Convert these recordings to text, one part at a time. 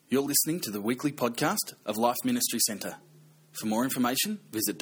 You're listening to the weekly podcast of Life Ministry Centre. For more information, visit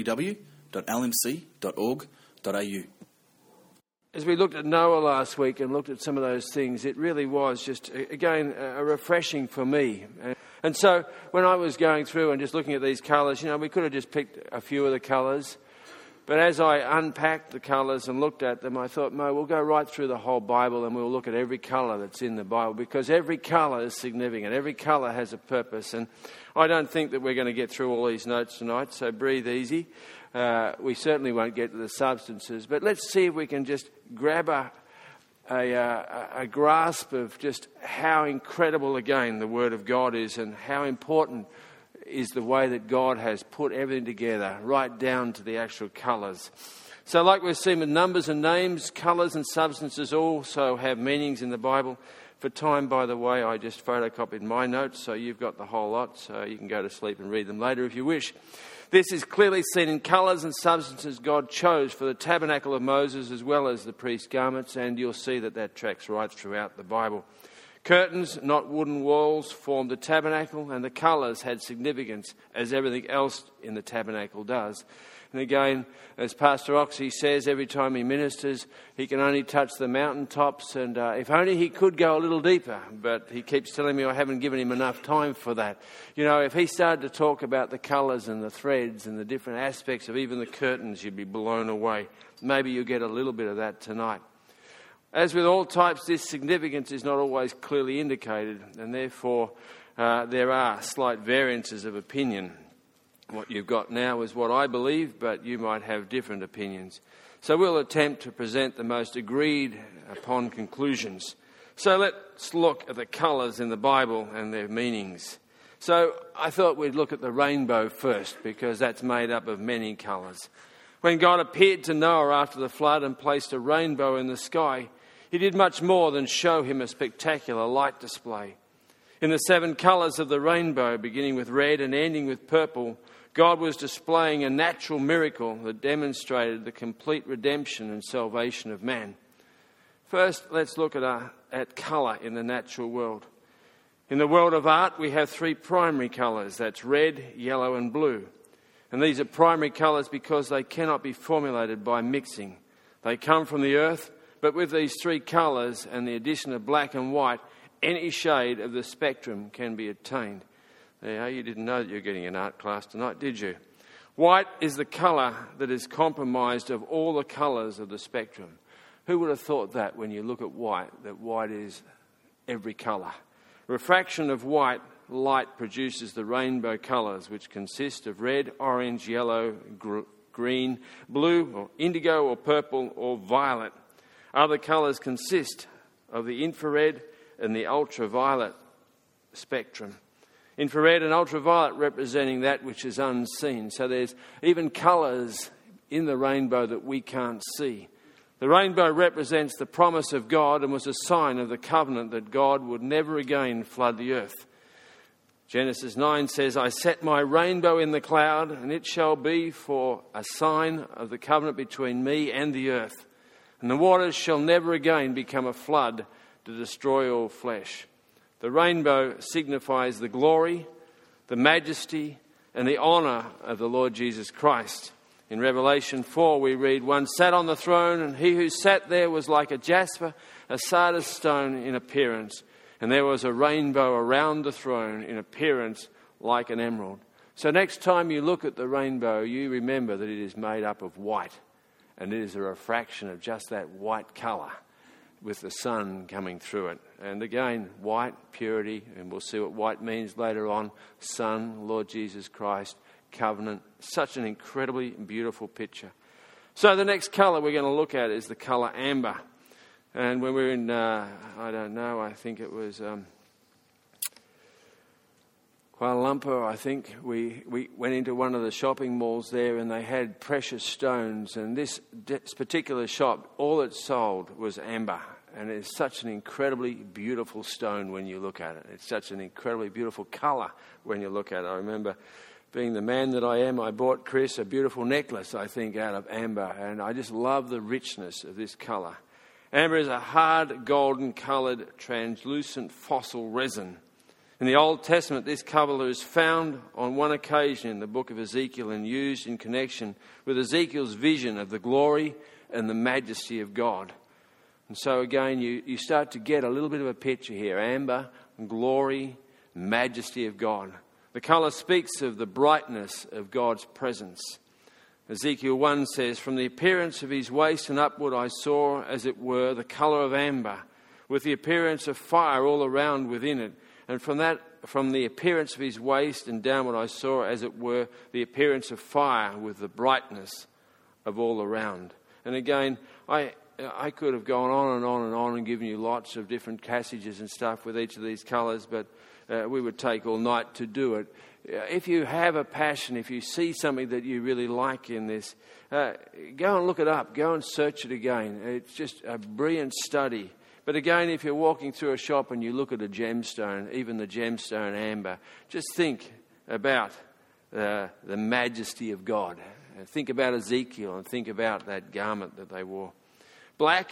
www.lmc.org.au. As we looked at Noah last week and looked at some of those things, it really was just, again, a refreshing for me. And so when I was going through and just looking at these colours, we could have just picked a few of the colours. But as I unpacked the colours and looked at them, I thought, Mo, we'll go right through the whole Bible and we'll look at every colour that's in the Bible, because every colour is significant. Every colour has a purpose. And I don't think that we're going to get through all these notes tonight, so breathe easy. We certainly won't get to the substances. But let's see if we can just grab a grasp of just how incredible, again, the Word of God is, and how important is the way that God has put everything together, right down to the actual colours. So like we've seen with numbers and names, colours and substances also have meanings in the Bible. For time, by the way, I just photocopied my notes, so you've got the whole lot, so you can go to sleep and read them later if you wish. This is clearly seen in colours and substances God chose for the tabernacle of Moses as well as the priest's garments, and you'll see that tracks right throughout the Bible. Curtains, not wooden walls, formed the tabernacle, and the colours had significance, as everything else in the tabernacle does. And again, as Pastor Oxy says every time he ministers, he can only touch the mountaintops, and if only he could go a little deeper, but he keeps telling me I haven't given him enough time for that. If he started to talk about the colours and the threads and the different aspects of even the curtains, you'd be blown away. Maybe you'll get a little bit of that tonight. As with all types, this significance is not always clearly indicated, and therefore there are slight variances of opinion. What you've got now is what I believe, but you might have different opinions. So we'll attempt to present the most agreed upon conclusions. So let's look at the colours in the Bible and their meanings. So I thought we'd look at the rainbow first, because that's made up of many colours. When God appeared to Noah after the flood and placed a rainbow in the sky, he did much more than show him a spectacular light display. In the 7 colours of the rainbow, beginning with red and ending with purple, God was displaying a natural miracle that demonstrated the complete redemption and salvation of man. First, let's look at colour in the natural world. In the world of art, we have 3 primary colours. That's red, yellow and blue. And these are primary colours because they cannot be formulated by mixing. They come from the earth, but with these 3 colours and the addition of black and white, any shade of the spectrum can be attained. There, you didn't know that you were getting an art class tonight, did you? White is the colour that is comprised of all the colours of the spectrum. Who would have thought that when you look at white, that white is every colour? Refraction of white light produces the rainbow colours, which consist of red, orange, yellow, green, blue, or indigo, or purple, or violet. Other colours consist of the infrared and the ultraviolet spectrum. Infrared and ultraviolet representing that which is unseen. So there's even colours in the rainbow that we can't see. The rainbow represents the promise of God and was a sign of the covenant that God would never again flood the earth. Genesis 9 says, I set my rainbow in the cloud, and it shall be for a sign of the covenant between me and the earth. And the waters shall never again become a flood to destroy all flesh. The rainbow signifies the glory, the majesty, and the honour of the Lord Jesus Christ. In Revelation 4 we read, one sat on the throne, and he who sat there was like a jasper, a sardis stone in appearance. And there was a rainbow around the throne in appearance like an emerald. So next time you look at the rainbow, you remember that it is made up of white. And it is a refraction of just that white colour with the sun coming through it. And again, white, purity, and we'll see what white means later on. Sun, Lord Jesus Christ, covenant. Such an incredibly beautiful picture. So the next colour we're going to look at is the colour amber. And when we were in, I think it was Kuala Lumpur, I think, we went into one of the shopping malls there, and they had precious stones. And this particular shop, all it sold was amber. And it's such an incredibly beautiful stone when you look at it. It's such an incredibly beautiful colour when you look at it. I remember being the man that I am, I bought Chris a beautiful necklace, I think, out of amber. And I just love the richness of this colour. Amber is a hard golden coloured translucent fossil resin. In the Old Testament, this colour is found on one occasion in the book of Ezekiel and used in connection with Ezekiel's vision of the glory and the majesty of God. And so again, you start to get a little bit of a picture here. Amber, glory, majesty of God. The colour speaks of the brightness of God's presence. Ezekiel 1 says, "From the appearance of his waist and upward I saw, as it were, the colour of amber, with the appearance of fire all around within it. And from the appearance of his waist and downward I saw, as it were, the appearance of fire with the brightness of all around." And again, I could have gone on and on and on and given you lots of different passages and stuff with each of these colours, but we would take all night to do it. If you have a passion, if you see something that you really like in this, go and look it up. Go and search it again. It's just a brilliant study. But again, if you're walking through a shop and you look at a gemstone, even the gemstone amber, just think about the majesty of God. Think about Ezekiel and think about that garment that they wore. Black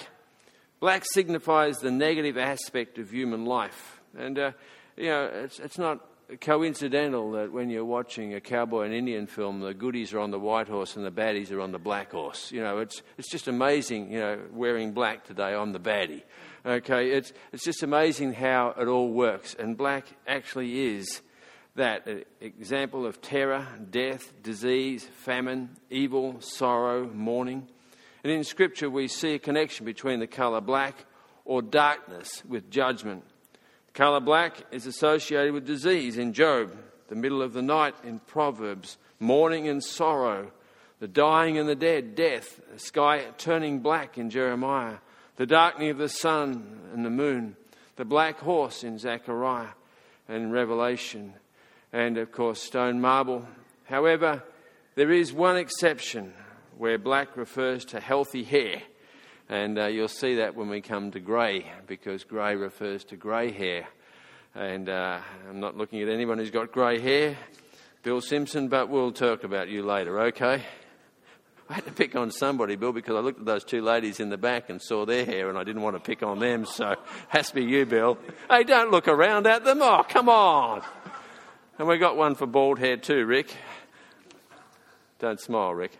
signifies the negative aspect of human life. And, it's not coincidental that when you're watching a cowboy and Indian film, the goodies are on the white horse and the baddies are on the black horse. It's just amazing, wearing black today, I'm the baddie. Okay, it's just amazing how it all works. And black actually is that example of terror, death, disease, famine, evil, sorrow, mourning. And in Scripture we see a connection between the colour black or darkness with judgment. The colour black is associated with disease in Job, the middle of the night in Proverbs, mourning and sorrow, the dying and the dead, death, the sky turning black in Jeremiah, the darkening of the sun and the moon, the black horse in Zechariah and Revelation, and of course stone marble. However, there is one exception where black refers to healthy hair, and you'll see that when we come to grey, because grey refers to grey hair. And I'm not looking at anyone who's got grey hair, Bill Simpson, but we'll talk about you later, okay? I had to pick on somebody, Bill, because I looked at those two ladies in the back and saw their hair and I didn't want to pick on them, so it has to be you, Bill. Hey, don't look around at them. Oh, come on. And we got one for bald hair too, Rick. Don't smile, Rick.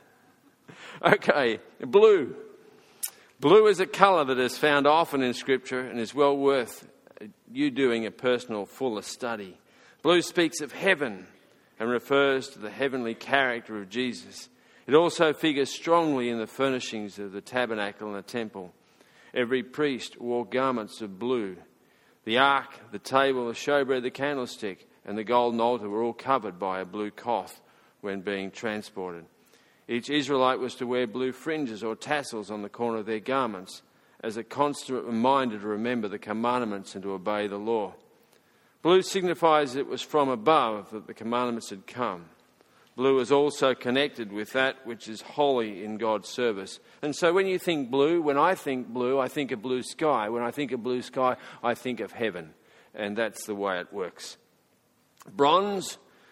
Okay, blue. Blue is a colour that is found often in Scripture and is well worth you doing a personal, fuller study. Blue speaks of heaven and refers to the heavenly character of Jesus. It also figures strongly in the furnishings of the tabernacle and the temple. Every priest wore garments of blue. The ark, the table, the showbread, the candlestick, and the golden altar were all covered by a blue cloth when being transported. Each Israelite was to wear blue fringes or tassels on the corner of their garments as a constant reminder to remember the commandments and to obey the law. Blue signifies it was from above that the commandments had come. Blue is also connected with that which is holy in God's service. And so when you think blue, when I think blue, I think of blue sky. When I think of blue sky, I think of heaven. And that's the way it works. Bronze.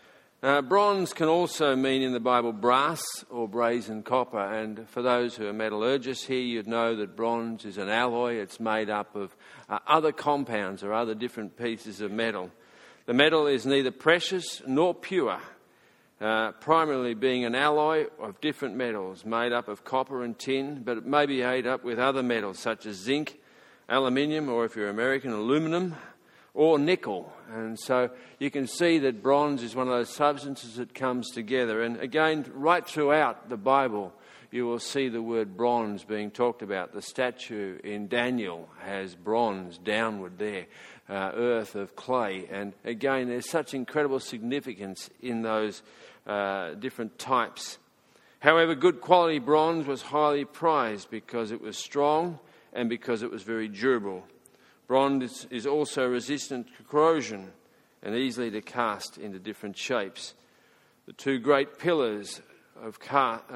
Bronze can also mean in the Bible brass or brazen copper. And for those who are metallurgists here, you'd know that bronze is an alloy. It's made up of other compounds or other different pieces of metal. The metal is neither precious nor pure. Primarily being an alloy of different metals made up of copper and tin, but it may be made up with other metals such as zinc, aluminium, or if you're American, aluminum, or nickel. And so you can see that bronze is one of those substances that comes together. And again, right throughout the Bible, you will see the word bronze being talked about. The statue in Daniel has bronze downward there, earth of clay. And again, there's such incredible significance in those different types. However, good quality bronze was highly prized because it was strong and because it was very durable. Bronze is also resistant to corrosion and easily to cast into different shapes. The two great pillars of cast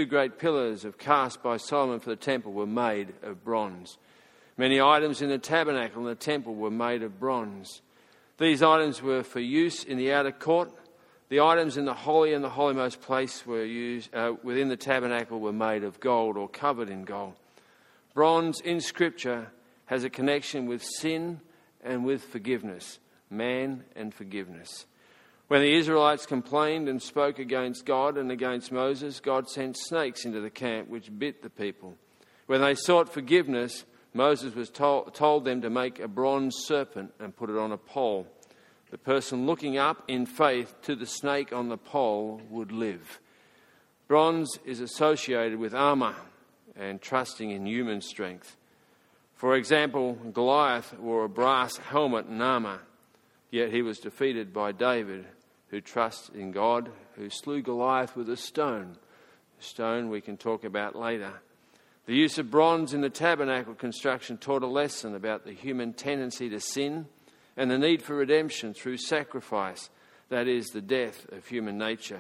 by Solomon for the temple were made of bronze. Many items in the tabernacle and the temple were made of bronze. These items were for use in the outer court. The items in the holy and the holymost place were used within the tabernacle were made of gold or covered in gold. Bronze in Scripture has a connection with sin and with forgiveness. man and forgiveness. When the Israelites complained and spoke against God and against Moses, God sent snakes into the camp which bit the people. When they sought forgiveness, Moses was told them to make a bronze serpent and put it on a pole. The person looking up in faith to the snake on the pole would live. Bronze is associated with armour and trusting in human strength. For example, Goliath wore a brass helmet and armour, yet he was defeated by David, who trusts in God, who slew Goliath with a stone. A stone we can talk about later. The use of bronze in the tabernacle construction taught a lesson about the human tendency to sin and the need for redemption through sacrifice, that is, the death of human nature.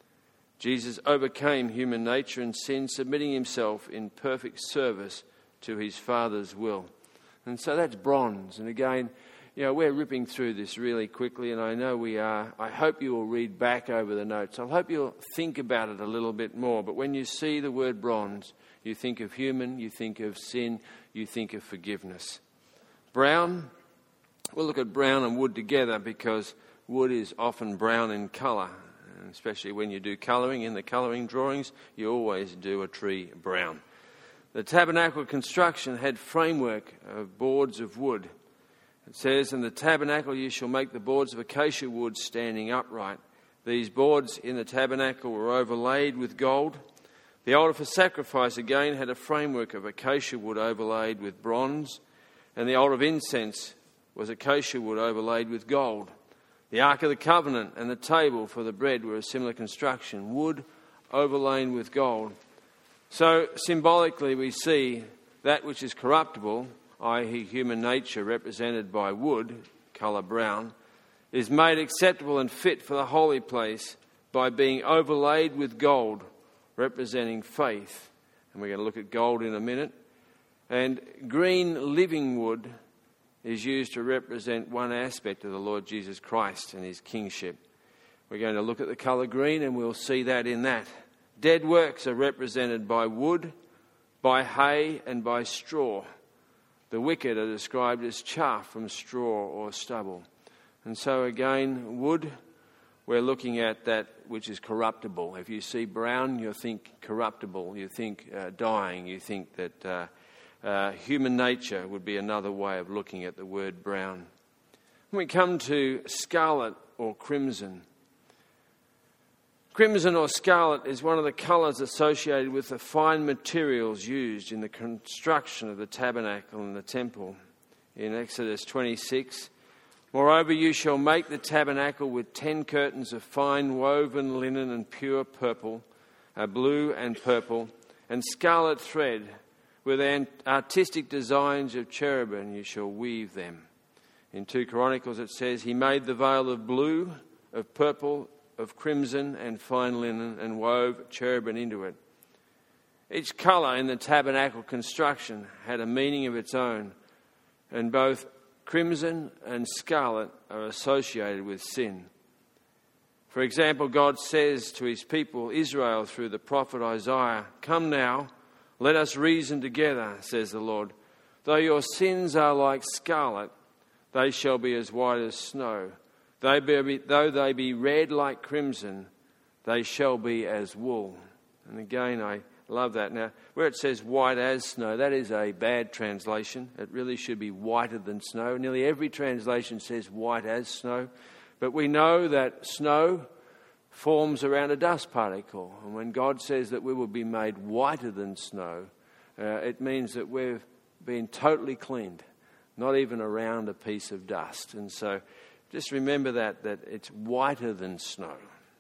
Jesus overcame human nature and sin, submitting himself in perfect service to his Father's will. And so that's bronze. And again, we're ripping through this really quickly, and I know we are. I hope you will read back over the notes. I hope you'll think about it a little bit more. But when you see the word bronze, you think of human, you think of sin, you think of forgiveness. Brown, we'll look at brown and wood together because wood is often brown in colour. Especially when you do colouring in the colouring drawings, you always do a tree brown. The tabernacle construction had framework of boards of wood. It says, "In the tabernacle you shall make the boards of acacia wood standing upright. These boards in the tabernacle were overlaid with gold. The altar for sacrifice again had a framework of acacia wood overlaid with bronze, and the altar of incense was acacia wood overlaid with gold. The Ark of the Covenant and the table for the bread were a similar construction, wood overlain with gold." So symbolically we see that which is corruptible, i.e. human nature represented by wood, colour brown, is made acceptable and fit for the holy place by being overlaid with gold, representing faith. And we're going to look at gold in a minute. And green living wood is used to represent one aspect of the Lord Jesus Christ and his kingship. We're going to look at the colour green and we'll see that in that. Dead works are represented by wood, by hay and by straw. The wicked are described as chaff from straw or stubble. And so again, wood, we're looking at that which is corruptible. If you see brown, you think corruptible, you think dying, you think that human nature would be another way of looking at the word brown. When we come to scarlet or crimson, crimson or scarlet is one of the colours associated with the fine materials used in the construction of the tabernacle and the temple. In Exodus 26, "Moreover, you shall make the tabernacle with 10 curtains of fine woven linen and pure purple, blue and purple, and scarlet thread. With artistic designs of cherubim you shall weave them." In 2 Chronicles it says, "He made the veil of blue, of purple, of crimson and fine linen, and wove cherubim into it." Each colour in the tabernacle construction had a meaning of its own, and both crimson and scarlet are associated with sin. For example, God says to his people Israel through the prophet Isaiah, "Come now, let us reason together, says the Lord. Though your sins are like scarlet, they shall be as white as snow. Though they be red like crimson, they shall be as wool." And again, I love that. Now, where it says white as snow, that is a bad translation. It really should be whiter than snow. Nearly every translation says white as snow. But we know that snow forms around a dust particle. And when God says that we will be made whiter than snow, it means that we've been totally cleaned, not even around a piece of dust. And so just remember that it's whiter than snow.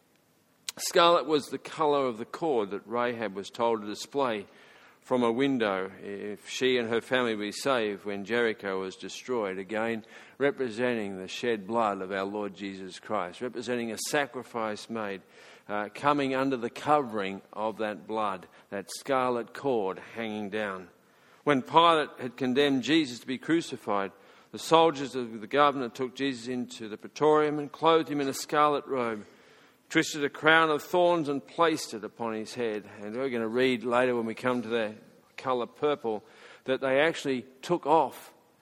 Scarlet was the colour of the cord that Rahab was told to display from a window if she and her family be saved when Jericho was destroyed. Again, representing the shed blood of our Lord Jesus Christ, representing a sacrifice made, coming under the covering of that blood, that scarlet cord hanging down. When Pilate had condemned Jesus to be crucified, the soldiers of the governor took Jesus into the praetorium and clothed him in a scarlet robe, twisted a crown of thorns and placed it upon his head. And we're going to read later when we come to the colour purple that they actually took off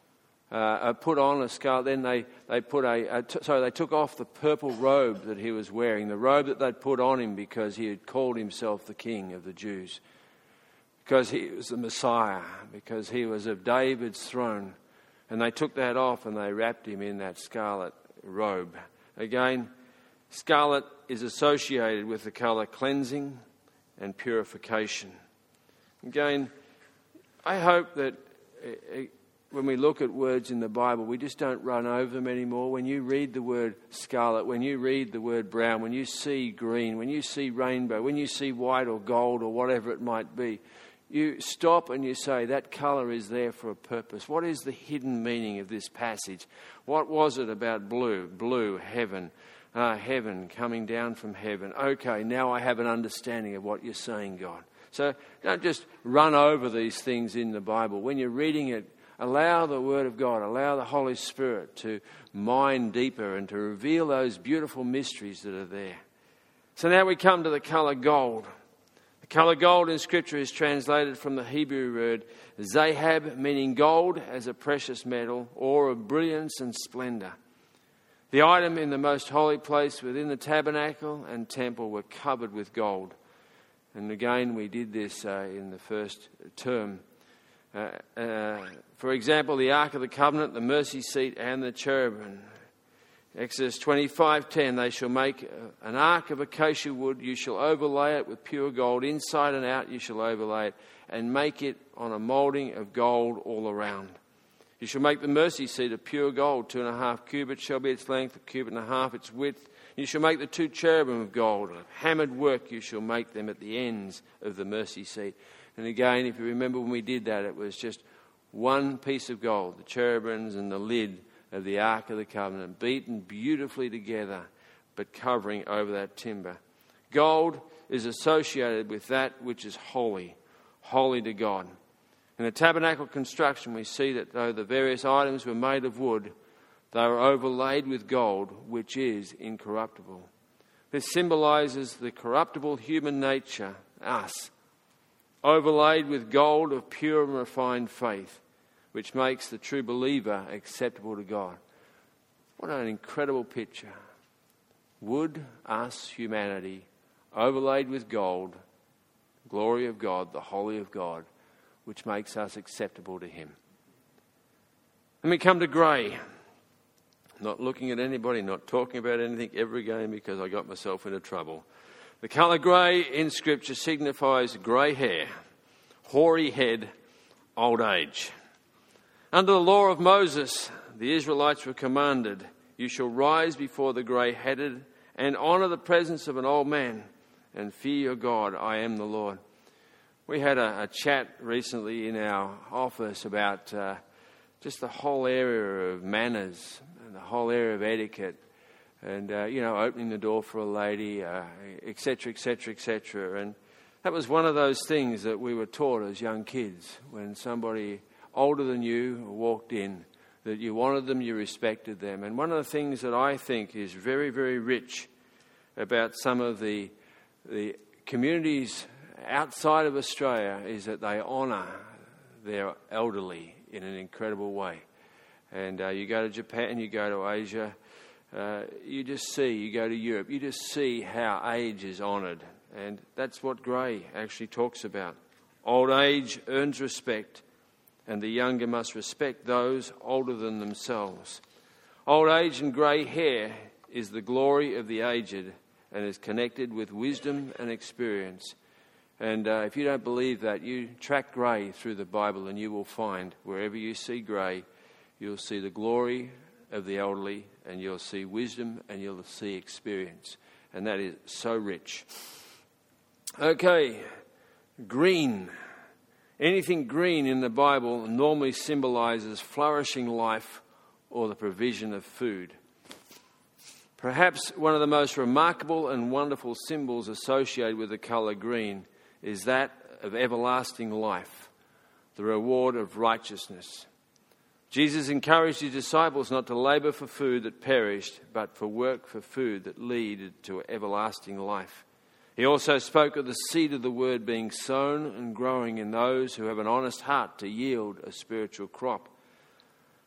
put on a scarlet. Then they took off the purple robe that he was wearing, the robe that they'd put on him because he had called himself the King of the Jews, because he was the Messiah, because he was of David's throne. And they took that off and they wrapped him in that scarlet robe. Again, scarlet is associated with the colour cleansing and purification. Again, I hope that when we look at words in the Bible, we just don't run over them anymore. When you read the word scarlet, when you read the word brown, when you see green, when you see rainbow, when you see white or gold or whatever it might be, you stop and you say, that colour is there for a purpose. What is the hidden meaning of this passage? What was it about blue? Blue, heaven. Heaven, coming down from heaven. Okay, now I have an understanding of what you're saying, God. So don't just run over these things in the Bible. When you're reading it, allow the Word of God, allow the Holy Spirit to mine deeper and to reveal those beautiful mysteries that are there. So now we come to the colour gold. The colour gold in Scripture is translated from the Hebrew word zahab, meaning gold as a precious metal or of brilliance and splendour. The item in the most holy place within the tabernacle and temple were covered with gold. And again, we did this in the first term. For example, the Ark of the Covenant, the mercy seat and the cherubim. Exodus 25:10, they shall make an ark of acacia wood. You shall overlay it with pure gold. Inside and out you shall overlay it and make it on a moulding of gold all around. You shall make the mercy seat of pure gold. 2.5 cubits shall be its length, 1.5 cubits its width. You shall make the 2 cherubim of gold. Of hammered work you shall make them at the ends of the mercy seat. And again, if you remember when we did that, it was just one piece of gold, the cherubims and the lid of the Ark of the Covenant, beaten beautifully together, but covering over that timber. Gold is associated with that which is holy, holy to God. In the tabernacle construction, we see that though the various items were made of wood, they were overlaid with gold, which is incorruptible. This symbolises the corruptible human nature, us, overlaid with gold of pure and refined faith, which makes the true believer acceptable to God. What an incredible picture. Wood, us, humanity, overlaid with gold, glory of God, the holy of God, which makes us acceptable to Him. Then we come to grey. Not looking at anybody, not talking about anything ever again because I got myself into trouble. The colour grey in Scripture signifies grey hair, hoary head, old age. Under the law of Moses, the Israelites were commanded, you shall rise before the grey-headed and honour the presence of an old man and fear your God, I am the Lord. We had a chat recently in our office about just the whole area of manners and the whole area of etiquette and, opening the door for a lady, etc., etc., etc. And that was one of those things that we were taught as young kids when somebody older than you walked in, that you wanted them, you respected them. And one of the things that I think is very, very rich about some of the communities outside of Australia is that they honour their elderly in an incredible way. And you go to Japan, you go to Asia, you go to Europe, you just see how age is honoured. And that's what grey actually talks about. Old age earns respect, and the younger must respect those older than themselves. Old age and grey hair is the glory of the aged and is connected with wisdom and experience. And if you don't believe that, you track grey through the Bible and you will find wherever you see grey, you'll see the glory of the elderly and you'll see wisdom and you'll see experience. And that is so rich. Okay, green. Anything green in the Bible normally symbolises flourishing life or the provision of food. Perhaps one of the most remarkable and wonderful symbols associated with the colour green is that of everlasting life, the reward of righteousness. Jesus encouraged his disciples not to labour for food that perished, but for work for food that leaded to everlasting life. He also spoke of the seed of the word being sown and growing in those who have an honest heart to yield a spiritual crop.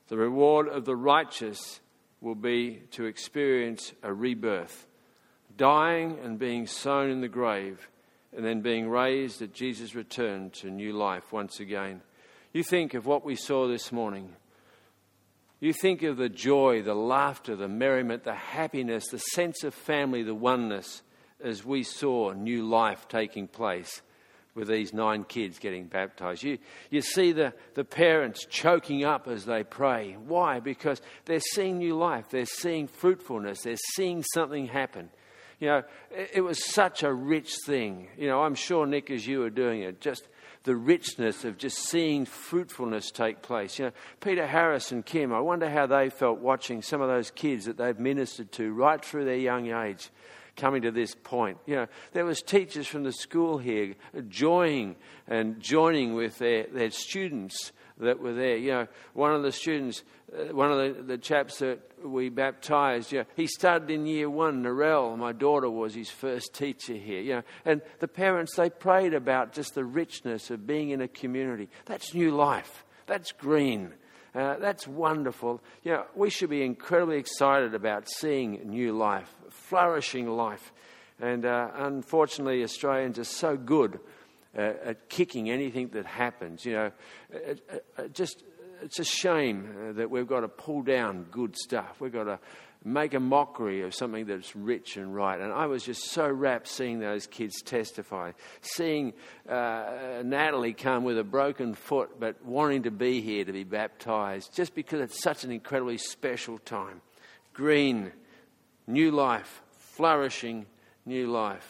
The reward of the righteous will be to experience a rebirth, dying and being sown in the grave, and then being raised at Jesus' return to new life once again. You think of what we saw this morning. You think of the joy, the laughter, the merriment, the happiness, the sense of family, the oneness, as we saw new life taking place with these 9 kids getting baptized. You see the parents choking up as they pray. Why? Because they're seeing new life. They're seeing fruitfulness. They're seeing something happen. You know, it was such a rich thing. You know, I'm sure, Nick, as you were doing it, just the richness of just seeing fruitfulness take place. You know, Peter Harris and Kim, I wonder how they felt watching some of those kids that they've ministered to right through their young age coming to this point. You know, there was teachers from the school here joining with their students that were there. You know, one of the students, one of the chaps that we baptised, you know, he started in year 1, Narelle. My daughter was his first teacher here. You know, and the parents, they prayed about just the richness of being in a community. That's new life. That's green. That's wonderful. You know, we should be incredibly excited about seeing new life, flourishing life. And unfortunately, Australians are so good at kicking anything that happens. You know, it's a shame that we've got to pull down good stuff. We've got to make a mockery of something that's rich and right. And I was just so rapt seeing those kids testify, seeing Natalie come with a broken foot but wanting to be here to be baptised, just because it's such an incredibly special time. Green, new life, flourishing new life.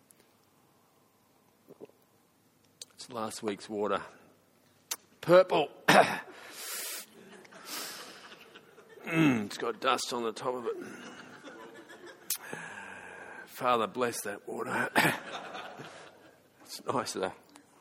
It's last week's water. Purple. It's got dust on the top of it. Father, bless that water. It's nice though.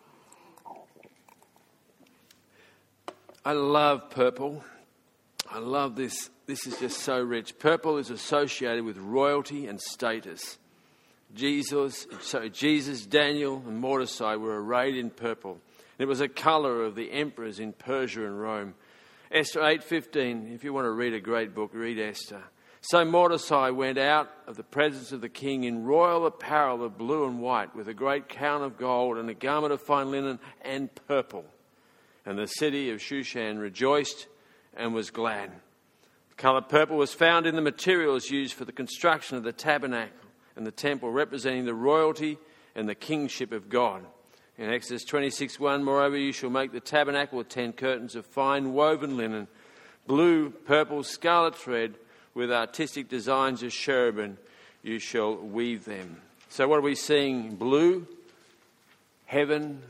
I love purple. I love this. This is just so rich. Purple is associated with royalty and status. Jesus, Daniel, and Mordecai were arrayed in purple. It was a colour of the emperors in Persia and Rome. Esther 8:15, if you want to read a great book, read Esther. So Mordecai went out of the presence of the king in royal apparel of blue and white, with a great crown of gold and a garment of fine linen and purple. And the city of Shushan rejoiced and was glad. The colour purple was found in the materials used for the construction of the tabernacle and the temple, representing the royalty and the kingship of God. In Exodus 26:1, moreover, you shall make the tabernacle with 10 curtains of fine woven linen, blue, purple, scarlet thread, with artistic designs of cherubim. You shall weave them. So what are we seeing? Blue, heaven,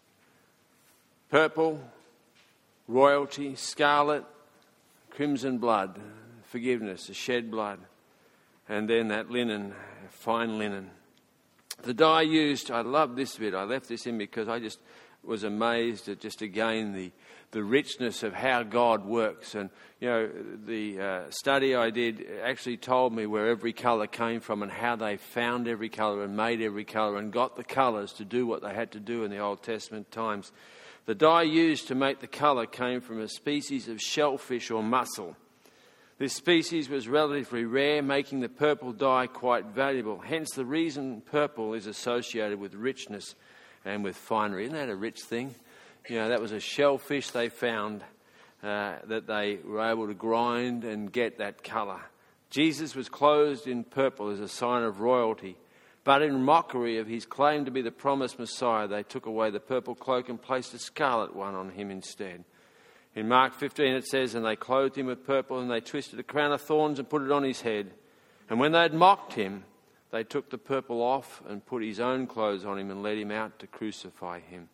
purple, royalty, scarlet, crimson blood, forgiveness, the shed blood, and then that linen, fine linen. The dye used, I love this bit. I left this in because I just was amazed at just again the richness of how God works. And, you know, the study I did actually told me where every colour came from and how they found every colour and made every colour and got the colours to do what they had to do in the Old Testament times. The dye used to make the colour came from a species of shellfish or mussel. This species was relatively rare, making the purple dye quite valuable. Hence the reason purple is associated with richness and with finery. Isn't that a rich thing? You know, that was a shellfish they found that they were able to grind and get that colour. Jesus was clothed in purple as a sign of royalty. But in mockery of his claim to be the promised Messiah, they took away the purple cloak and placed a scarlet one on him instead. In Mark 15 it says, and they clothed him with purple, and they twisted a crown of thorns and put it on his head. And when they had mocked him, they took the purple off and put his own clothes on him and led him out to crucify him.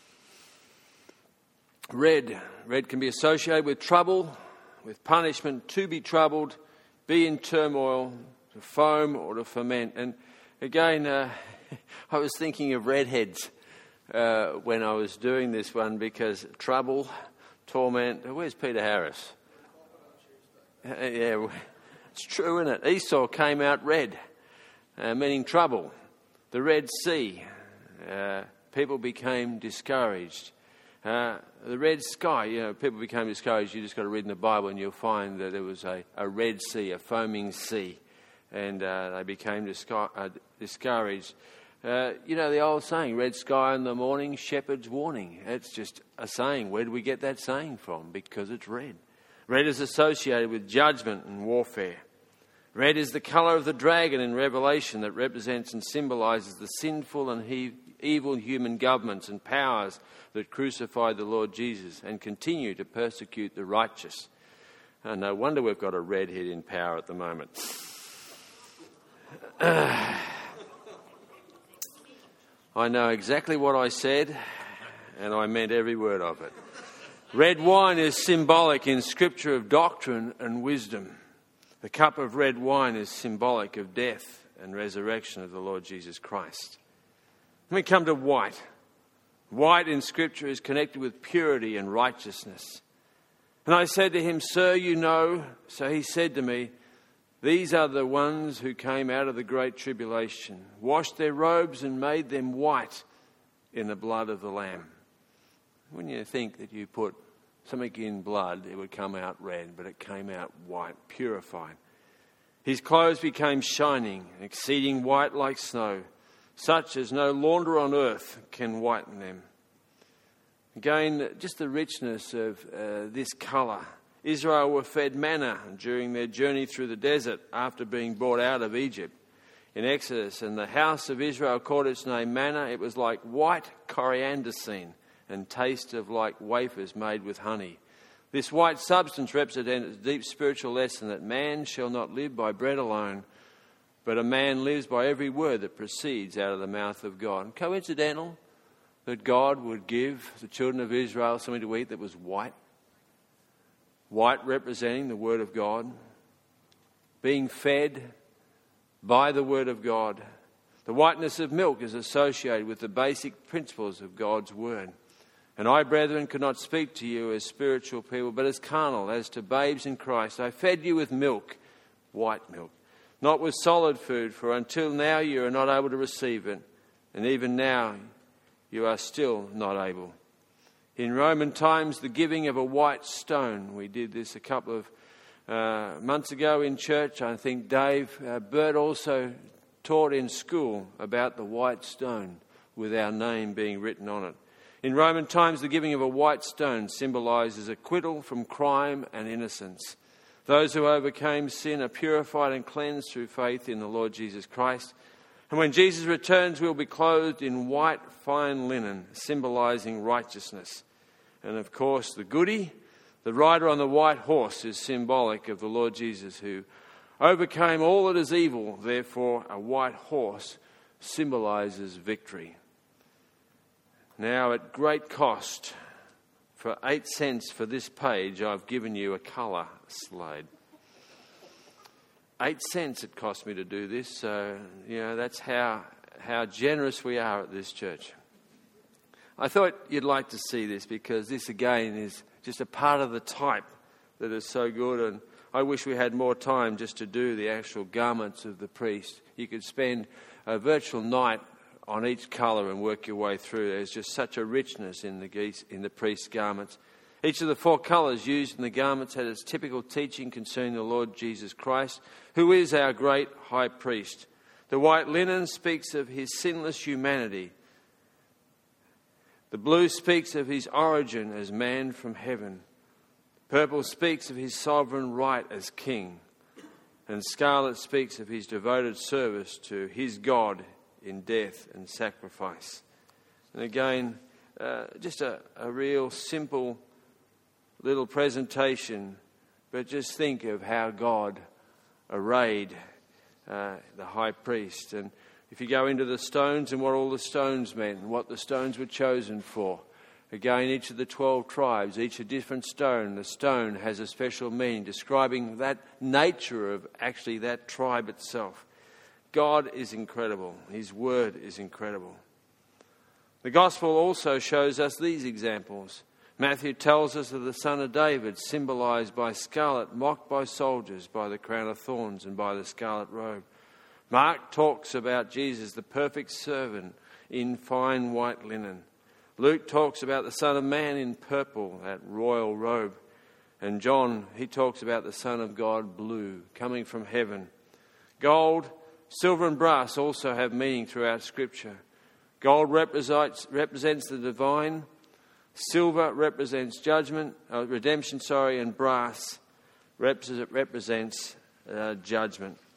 Red can be associated with trouble, with punishment, to be troubled, be in turmoil, to foam or to ferment. And again, I was thinking of redheads when I was doing this one, because trouble, torment. Where's Peter Harris? Yeah, it's true, isn't it? Esau came out red, meaning trouble. The Red Sea, people became discouraged. The red sky, people became discouraged. You just got to read in the Bible and you'll find that there was a red sea, a foaming sea, and they became discouraged. The old saying, red sky in the morning, shepherd's warning. It's just a saying. Where do we get that saying from? Because it's red. Red is associated with judgment and warfare. Red is the colour of the dragon in Revelation that represents and symbolises the sinful and evil human governments and powers that crucified the Lord Jesus and continue to persecute the righteous. No wonder we've got a redhead in power at the moment. I know exactly what I said, and I meant every word of it. Red wine is symbolic in Scripture of doctrine and wisdom. The cup of red wine is symbolic of death and resurrection of the Lord Jesus Christ. Let me come to white. White in Scripture is connected with purity and righteousness. And I said to him, "Sir, you know." So he said to me, "These are the ones who came out of the great tribulation, washed their robes and made them white in the blood of the Lamb." When you think that you put something in blood, it would come out red, but it came out white, purified. His clothes became shining, exceeding white like snow, such as no launderer on earth can whiten them. Again, just the richness of this colour. Israel were fed manna during their journey through the desert after being brought out of Egypt in Exodus. And the house of Israel called its name manna. It was like white coriander seed and tasted like wafers made with honey. This white substance represents a deep spiritual lesson that man shall not live by bread alone, but a man lives by every word that proceeds out of the mouth of God. Coincidental that God would give the children of Israel something to eat that was white? White representing the Word of God, being fed by the Word of God. The whiteness of milk is associated with the basic principles of God's Word. "And I, brethren, could not speak to you as spiritual people, but as carnal, as to babes in Christ. I fed you with milk," white milk, "not with solid food, for until now you are not able to receive it, and even now you are still not able." In Roman times, the giving of a white stone. We did this a couple of months ago in church. I think Dave Burt also taught in school about the white stone with our name being written on it. In Roman times, the giving of a white stone symbolises acquittal from crime and innocence. Those who overcame sin are purified and cleansed through faith in the Lord Jesus Christ. And when Jesus returns, we'll be clothed in white fine linen, symbolising righteousness. And of course, the goody, the rider on the white horse, is symbolic of the Lord Jesus, who overcame all that is evil. Therefore, a white horse symbolises victory. Now, at great cost, for 8 cents for this page, I've given you a colour slide. 8 cents it cost me to do this, so, that's how generous we are at this church. I thought you'd like to see this because this, again, is just a part of the type that is so good, and I wish we had more time just to do the actual garments of the priest. You could spend a virtual night on each colour and work your way through. There's just such a richness in the priest's garments. Each of the 4 colours used in the garments had its typical teaching concerning the Lord Jesus Christ, who is our great high priest. The white linen speaks of his sinless humanity. The blue speaks of his origin as man from heaven. Purple speaks of his sovereign right as king. And scarlet speaks of his devoted service to his God in death and sacrifice. And again, just a real simple little presentation, but just think of how God arrayed the high priest. And if you go into the stones and what all the stones meant and what the stones were chosen for, again, each of the 12 tribes, each a different stone. The stone has a special meaning, describing that nature of actually that tribe itself. God is incredible. His word is incredible. The gospel also shows us these examples. Matthew tells us of the Son of David, symbolised by scarlet, mocked by soldiers, by the crown of thorns and by the scarlet robe. Mark talks about Jesus, the perfect servant, in fine white linen. Luke talks about the Son of Man in purple, that royal robe. And John, he talks about the Son of God, blue, coming from heaven. Gold, silver and brass also have meaning throughout Scripture. Gold represents the divine. Silver represents redemption, and brass represents judgment.